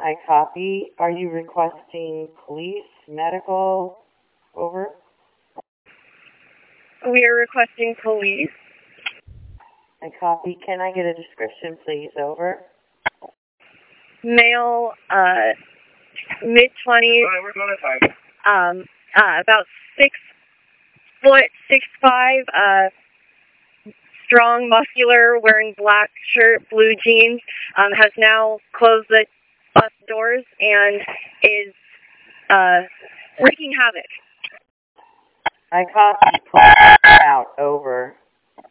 I copy. Are you requesting police, medical? Over. We are requesting police. I copy. Can I get a description, please? Over. Male, mid-20s. We're going to time. About 6 foot, 6'5", strong, muscular, wearing black shirt, blue jeans, has now closed the bus doors and is wreaking havoc. I copy. Out. Over.